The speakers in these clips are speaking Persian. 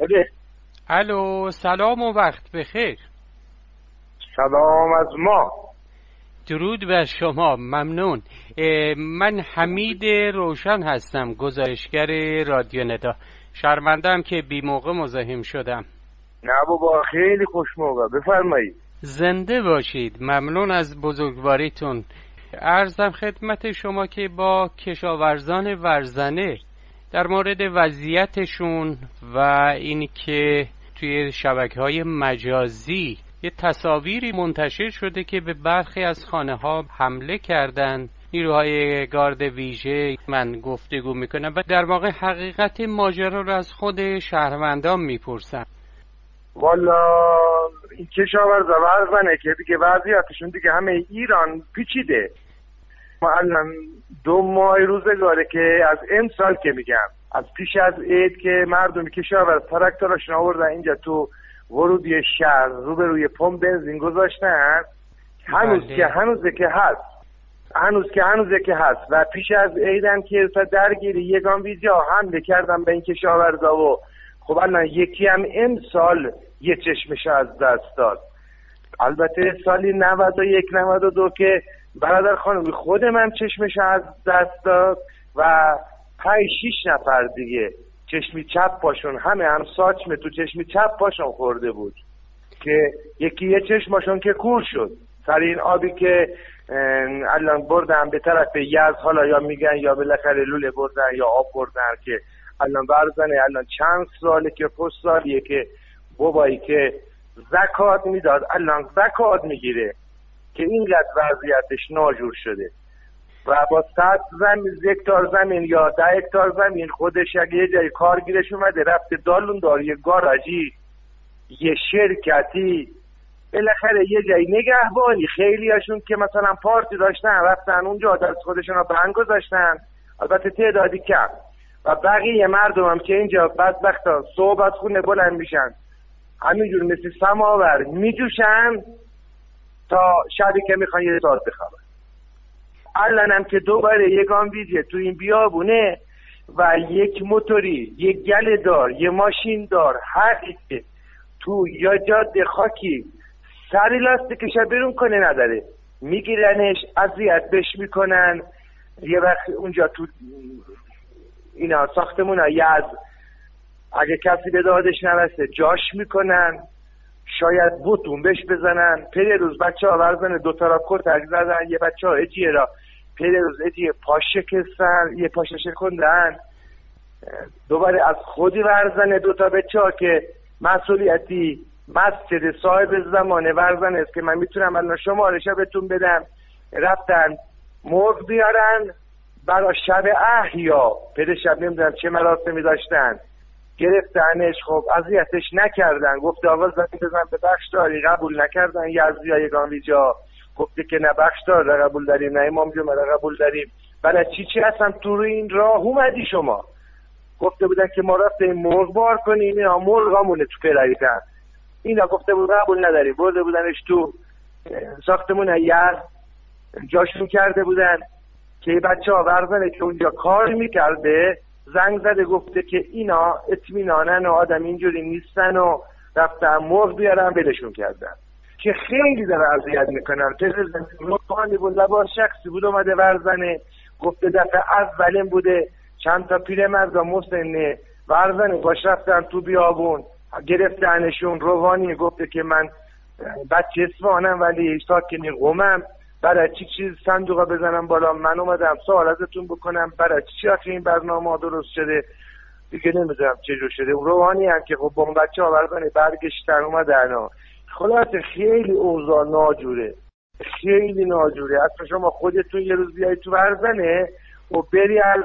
بله. الو، سلام و وقت بخیر. سلام از ما. درود بر شما، ممنون. من حمید روشن هستم، گزارشگر رادیو ندا. شرمنده‌ام که بی موقع مزاحم شدم. نه بابا، خیلی خوش موقع، بفرمایید. زنده باشید، ممنون از بزرگواریتون. عرضم خدمت شما که با کشاورزان ورزنه در مورد وضعیتشون و این که توی شبکه‌های مجازی یه تصاویری منتشر شده که به برخی از خانه‌ها حمله کردن نیروهای گارد ویژه، من گفتگو میکنم و در واقع حقیقت ماجرا رو از خود شهروندان میپرسم. والا این کشاورزا ورزنه که دیگه وضعیتشون دیگه همه ایران پیچیده. ما الان 2 ماه روزگاره که از امسال که میگم از پیش از عید که مردم کشاورز تراکتوراشون آوردن اینجا تو ورودی شهر روبروی پمپ بنزین گذاشتن. هنوز که هست و پیش از عیدم که تا درگیری یگان ویزا حمله کردن به این کشاورزا و خب الان یکی هم امسال یه چشمش از دست داد. البته سالی 91 92 که برادر خانمی خود من چشمش از دست داد و 5-6 نفر دیگه چشمی چپ پاشون هم ساچمه تو چشمی چپ پاشون خورده بود که یکی یه چشمشون که کور شد سر این آبی که الان بردن به طرف یزد، حالا یا میگن یا بالاخره لوله بردن یا آب بردن که الان برزنه. الان چند ساله که سالیه که بابایی که زکات میداد الان زکات میگیره که اینقدر وضعیتش ناجور شده و با 100 هکتار زمین یا 10 هکتار زمین خودش اگه یه جای کارگیرش اومده رفته دالون دار یه گاراژی یه شرکتی بالاخره یه جای نگهبانی، خیلی هاشون که مثلا پارتی داشتن رفتن اونجا دست خودشون رو بند گذاشتن، البته تعدادی کم، و بقیه مردم هم که اینجا بدبختا صبح از خونه بلند میشن همینجور مثل سماور میجوشن تا شبی که میخوان یه ساعت بخوابن. الان هم که دوباره یگان ویژه تو این بیابونه و یک موتوری، یک گله دار، یه ماشین دار، هر که تو یا جاده خاکی سری لاستیکش برون کنه نداره میگیرنش، اذیت بهش میکنن. یه وقت اونجا تو اینا ساختمون ها یزد اگه کسی به دادش نرسه جاش میکنن، شاید بوتون بهش بزنن. پیر روز بچه ها ورزن 2 تا کتک زدن، یه بچه ها اجیه را پیر روز اجیه پاش شکستن، یه پاش شکندن. دوباره از خودی ورزن 2 تا بچه ها که مسئولیتی مسجد صاحب زمانه ورزن است که من میتونم الان شمارش بهتون بدم، رفتن مرغ بیارن برای شب احیا، پیر شب نمیدونم چه مراسمی داشتن، گرفتنش. خب اذیتش نکردن، گفته آقا زنگ بزن به بخشداری، قبول نکردن. یزدی یگان ویژا گفته که نه بخشدار را قبول داریم، نه امام جمعه را قبول داریم. برای چی اصلا تو این راه اومدی شما؟ گفته بودن که ما رفتیم مرغ بار کنیم، اینا مرغامونه تو پلایدن. اینا گفته بود قبول نداریم، برده بودنش تو ساختمون یزد جاشون کرده بودن که بچه ها ورزنه که اونجا کار میکرده زنگ زده گفته که اینا اطمینانن و آدم اینجوری نیستن و رفتن مرغ بیارن بلشون کردن که خیلی داره اذیت میکنن. پرزیدنت روحانی بود، لباس شخصی بود، اومده ورزنه گفته دفعه اولین بوده چند تا پیرمرد مسنه ورزنه باش رفتن تو بیابون گرفتنشون. روحانی گفته که من بچه اصفهانم ولی ساکن قم، برای چی چیز صندوقا بزنم بالا؟ من اومدم سوال ازتون بکنم برای چی آخه این برنامه درست شده دیگه نمیدونم چجور شده. روحانی هم که خب با اون بچه ها برزنه برگشتن اومدن و خلاصه خیلی اوضاع ناجوره، خیلی ناجوره. اصلا شما خودتون یه روز بیایی تو برزنه و بری از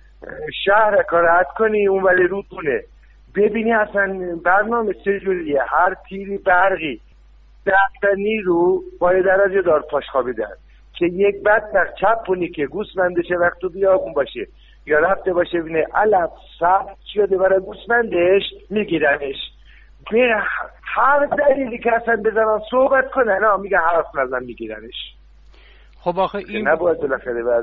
شهر کارت کنی اون ولی رودونه ببینی اصلا برنامه چجوریه. هر تیری برقی 10 نیرو باید درجه دار پاش خوابیدن که یک بدبخت چپونی که گوسفندشه وقت تو بیابون باشه یا رفته باشه بینه علف سبت شده برای گوسفندش میگیرنش. به هر دلیلی که اصلا بزنن صحبت کنن میگه حرف نزن میگیرنش. خب آخه این نباید بالاخره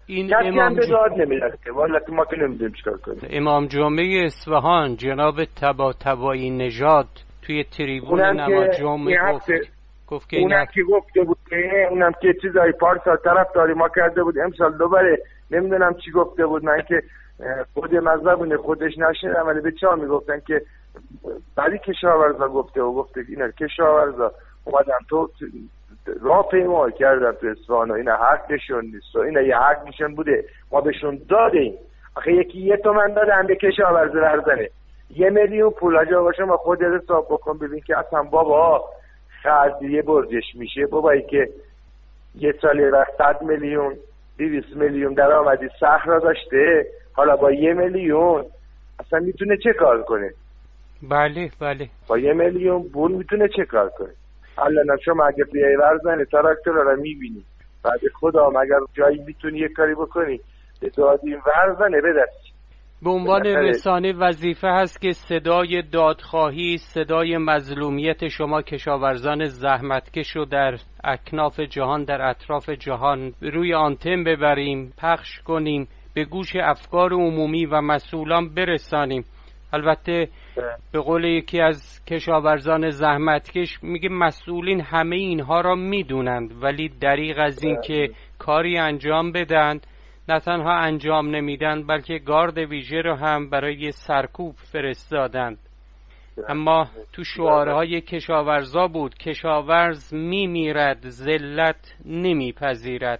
این کسی هم امام به داد نمیاد که والا ما که نمیدونیم چیکار کنیم. امام جمعه اصفهان جناب طباطبایی نژاد توی تریبون نماز جمعه گفت که اونم که گفته بود اونم که چیزای پارسال طرفداری ما کرده بود امسال دوباره نمیدونم چی گفته بود. من که خود مذهبونه خودش نشنیدم ولی به چا میگفتن که بعدی کشاورزا گفته اینا کشاورزا اومدن تو راهپیمایی کردن تو اصفهان و اینا حقشون نیست و اینا یه حقشون بوده ما بهشون دادیم. آخه یکی 1 تومن دادن به کشاورز ورزنه 1 میلیون پول اجا باشه ما خودت حساب بکن ببین که اصلا بابا خرجیه برجش میشه بابایی که یه سالی وقت 100 میلیون 200 میلیون درآمدی صحرا داشته حالا با 1 میلیون اصلا میتونه چه کار کنه؟ بله با 1 میلیون پول میتونه چه کار کنه؟ الان شما اگه بیای ورزن تراکتور رو میبینی بعد خدا مگر جایی میتونی یه کاری بکنی به دادی ورزنه بدست. به عنوان رسانه وظیفه هست که صدای دادخواهی صدای مظلومیت شما کشاورزان زحمتکش رو در اکناف جهان در اطراف جهان روی آنتن ببریم پخش کنیم به گوش افکار عمومی و مسئولان برسانیم. البته به قول یکی از کشاورزان زحمتکش میگه مسئولین همه اینها را میدونند ولی دریغ از این که کاری انجام بدن نه تنها انجام نمیدن بلکه گارد ویژه رو هم برای سرکوب فرستادند. اما تو شعارهای کشاورزا بود کشاورز میمیرد ذلت نمیپذیرد.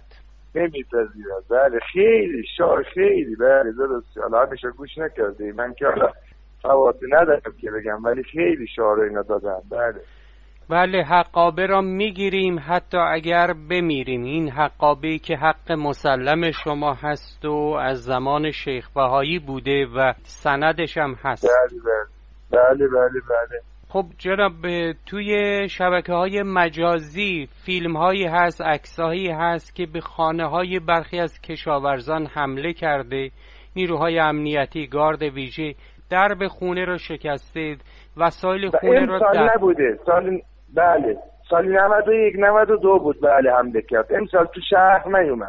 بله خیلی شعار خیلی بله درسته. حالا همیشه گوش نکرده من که حالا فواتی ندارم که بگم ولی خیلی شعار اینا دادن. بله حقابه را میگیریم حتی اگر بمیریم. این حقابه‌ای که حق مسلم شما هست و از زمان شیخ بهایی بوده و سندش هم هست. بله. خب جناب توی شبکه‌های مجازی فیلم‌هایی هست عکس‌هایی هست که به خانه‌های برخی از کشاورزان حمله کرده نیروهای امنیتی گارد ویژه درب خونه رو شکسته وسایل خونه رو سال نبوده بله سال 91 92 بود بله حمله کرد. امسال تو شهر نیومد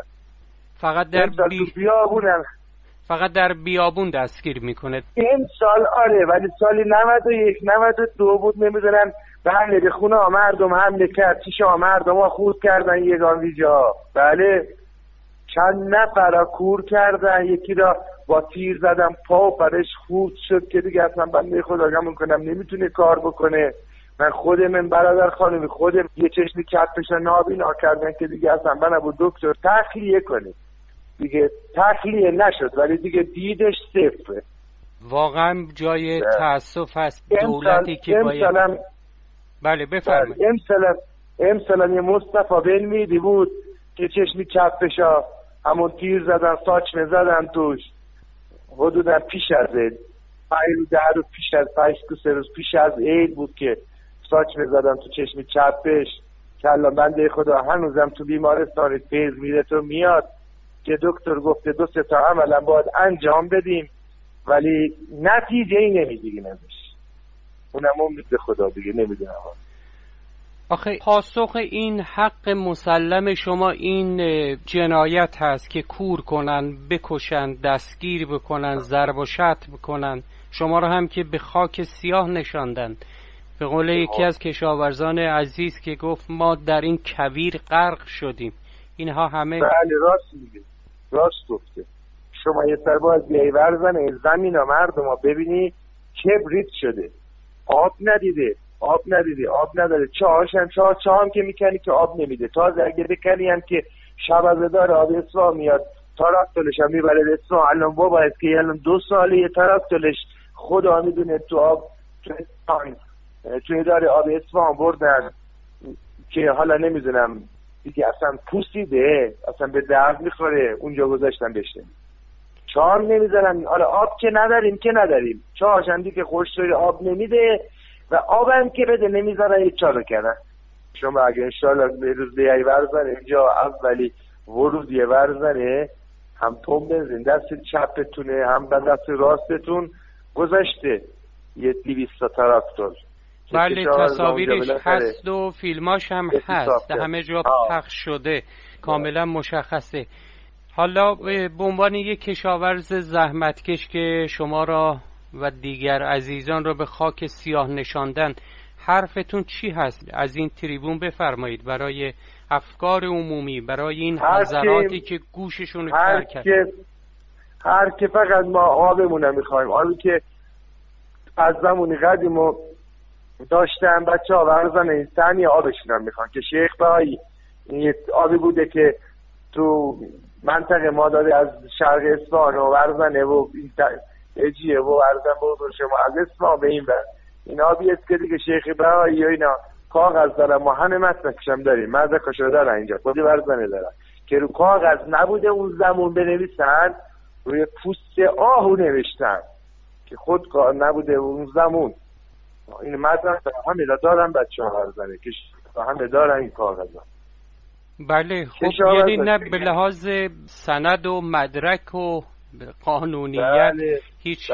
فقط در بیابون دستگیر میکنه. امسال آره ولی سال 91 92 بود نمیدونم بله به خونه مردم حمله کرد چیش مردم ها خورد کردن یگان ویجا بله چند نفر کور کردن یکی را با تیر زدن پا و پرش خورد شد که دیگه اصلا بنده خدا گمون کنم نمیتونه کار بکنه. من خودم برادر خانمی خودم یه چشمی کتش نابینا کردن که دیگه اصلا بنا بود دکتر تخلیه کنه دیگه تخلیه نشد ولی دیگه دیدش صفره. واقعا جای تأسف هست دولتی که باید بله بفرمایید. امسال یه مصطفی بنمیدی بود که چشمی چپشا همون تیر زدن ساچمه زدن توش حدودا پیش از عید 5 روز پیش از عید بود که ساچمه زدن تو چشمی چپش که الان بنده خدا هنوزم تو بیمارستان تیز میره تو میاد که دکتر گفته 2-3 تا عملا باید انجام بدیم ولی نتیجه ای نمیگیریم ازش. اونم امید به خدا دیگه نمیدونم. آخه پاسخ این حق مسلم شما این جنایت هست که کور کنن بکشن دستگیر بکنن ضرب و شتم بکنن شما رو هم که به خاک سیاه نشاندن. به قول یکی از کشاورزان عزیز که گفت ما در این کویر غرق شدیم. اینها همه بله راست میگه راست گفته. شما یه سر باز بیایی ورزن زمین ها مردم ها ببینی کبریت شده آب ندیده آب نداره چاه هم که میکنی که آب نمیده تازه اگه بکنی هم که شبازه داره آب اصفهان میاد تراکتورش هم میبره به اصفهان. الان بابا است که الان 2 ساله یه تراکتورش خدا میدونه تو آب توی داره آب اصفهان بردن که حالا نمیدونم دیگه اصلا پوسیده اصلا به درد میخوره اونجا گذاشتن بشه چاه هم نمیذارن. حالا آب که نداریم چاهش هم دیگه خوشتوری آب نمیده و آب هم که بده نمیذارن یه چاه رو کنن. شما اگه انشاءالله به روز بیایی ورزن اینجا اولی ورودی ورزنه هم توم بنزین دست چپتونه هم دست راستتون گذاشته یه 200 تا تراکتور. بله تصاویرش هست و فیلماش هم هست همه جا پخش شده کاملا مشخصه. حالا به عنوان یک کشاورز زحمتکش که شما را و دیگر عزیزان را به خاک سیاه نشاندن، حرفتون چی هست؟ از این تریبون بفرمایید برای افکار عمومی، برای این حضراتی که گوششون رو کر کرد. هر که فقط ما آبمون رو میخوایم، آبی که از زمانی قدیم و داشتن بچه ها ورزن اینستانی آبشون هم میخوان که شیخ بهایی آبی بوده که تو منطقه ما داده از شرق اصفهان و ورزنه و اجیه و ورزن بود شما از اصفهان به این بر این آبی است که دیگه شیخ بهایی و اینا کاغذ دارن، ما همه متنکش هم داریم، مدرکاشو دارن اینجا، خودی ورزنه دارن که رو کاغذ نبوده اون زمان بنویسن، روی پوست آهو نوشتن که خود کار نبوده اون زمان. این مدرک همه دارن بچه ها ورزنه که همه دارن این کاغذ ها. بله خب یعنی نه به لحاظ سند و مدرک و قانونیت بله، هیچ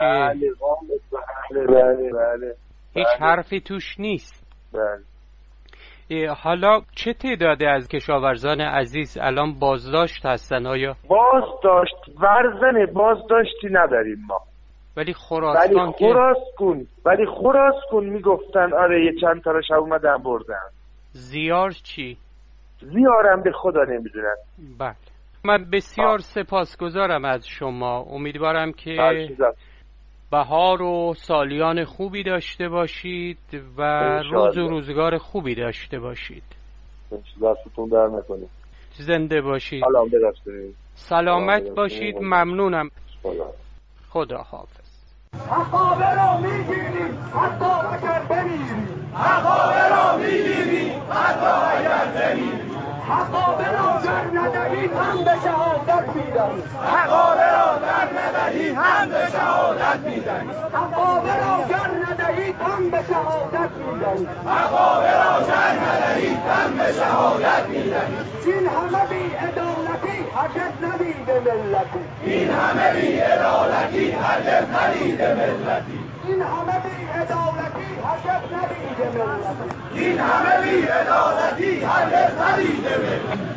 بله. هیچ حرفی توش نیست. بله. حالا چه تعدادی از کشاورزان عزیز الان بازداشت هستن؟ آیا بازداشت ورزنه بازداشتی نداریم ما، ولی خراسان ولی خراسان میگفتن آره یه چند تا شب اومدن بردن. زیار چی؟ زیارم به خدا نمیدونن. بله من بسیار سپاسگزارم از شما، امیدوارم که بهار و سالیان خوبی داشته باشید و روز و روزگار خوبی داشته باشید. دستتون در نکنه. زنده باشید. سلامت باشید. ممنونم. خدا حافظ. حقابه را میگیریم حتی اگر بمیریم، حقابه را میگیریم حتی اگر بمیریم، حقابه را در ندهی هم به شهادت میدهیم، حقابه را در ندهی هم به شهادت میدهیم، حقابه را در ندهی هم به شهادت میدهیم، حقابه را در ندهی هم به شهادت میدهیم. این همه بی عدالتی هرگز ندیده ملتی، این همه بی عدالتی هرگز ندیده ملتی، این همه بی عدالتی هرگز ندیده ملتی، این همه بی عدالتی هرگز ندیده ملتی.